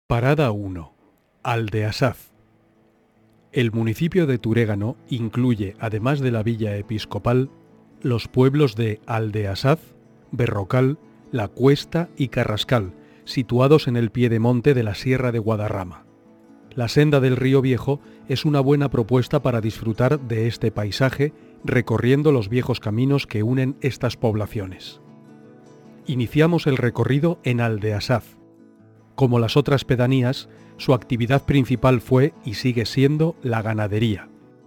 Parada 1. Aldeasaz. El municipio de Turégano incluye, además de la villa episcopal, los pueblos de Aldeasaz, Berrocal, La Cuesta y Carrascal, situados en el piedemonte de la Sierra de Guadarrama. La senda del Río Viejo es una buena propuesta para disfrutar de este paisaje recorriendo los viejos caminos que unen estas poblaciones. Iniciamos el recorrido en Aldeasaz. Como las otras pedanías, su actividad principal fue y sigue siendo la ganadería.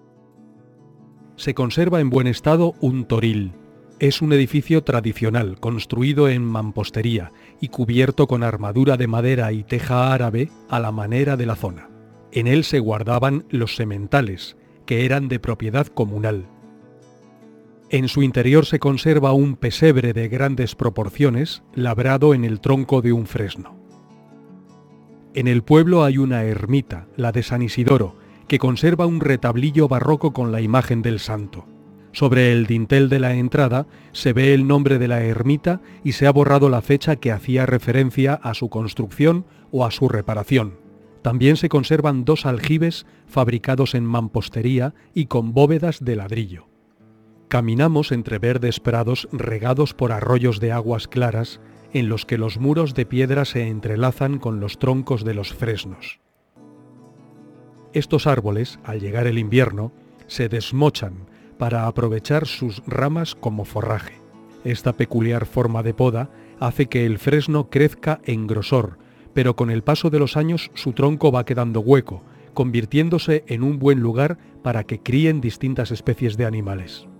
Se conserva en buen estado un toril. Es un edificio tradicional construido en mampostería y cubierto con armadura de madera y teja árabe a la manera de la zona. En él se guardaban los sementales, que eran de propiedad comunal. En su interior se conserva un pesebre de grandes proporciones, labrado en el tronco de un fresno. En el pueblo hay una ermita, la de San Isidoro, que conserva un retablillo barroco con la imagen del santo. Sobre el dintel de la entrada se ve el nombre de la ermita y se ha borrado la fecha que hacía referencia a su construcción o a su reparación. También se conservan 2 aljibes fabricados en mampostería y con bóvedas de ladrillo. Caminamos entre verdes prados regados por arroyos de aguas claras, en los que los muros de piedra se entrelazan con los troncos de los fresnos. Estos árboles, al llegar el invierno, se desmochan para aprovechar sus ramas como forraje. Esta peculiar forma de poda hace que el fresno crezca en grosor, pero con el paso de los años su tronco va quedando hueco, convirtiéndose en un buen lugar para que críen distintas especies de animales.